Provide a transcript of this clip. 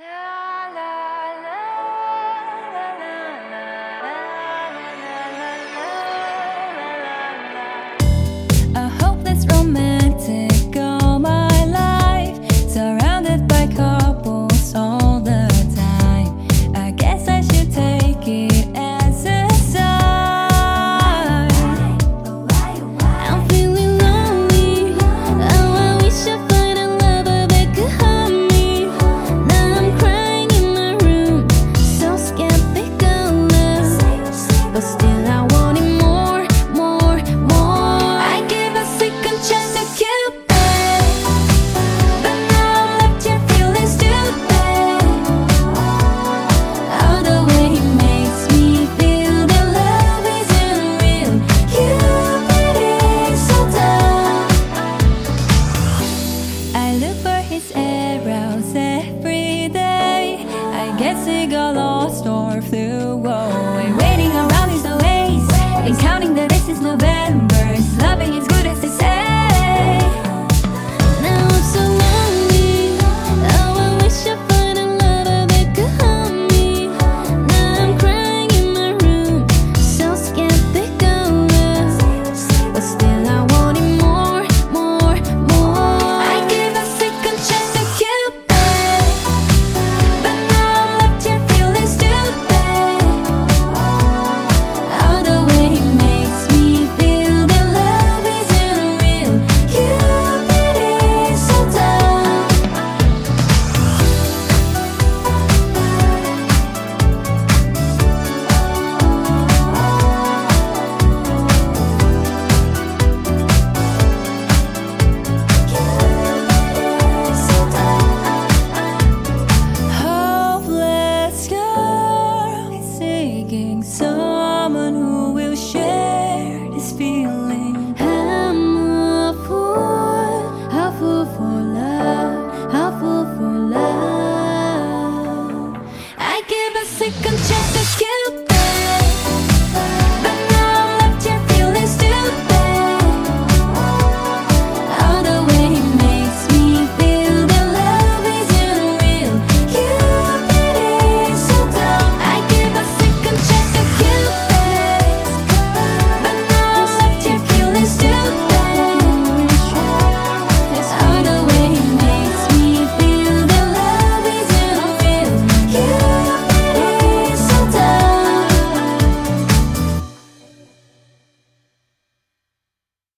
A hopeless romantic all my life, surrounded by couples all the time. I guess I should take it as a sign. I'm feeling lonely. Oh, I wish I find a lover that could hold me. Now I'm crying in my room, so skeptical love, but still I want it more, more, more. I gave a second chance to Cupid, but now I'm left here feeling stupid. Oh, the way he makes me feel that love isn't real. Cupid is so dumb. I look for his arrows every day. I guess he got lost or flew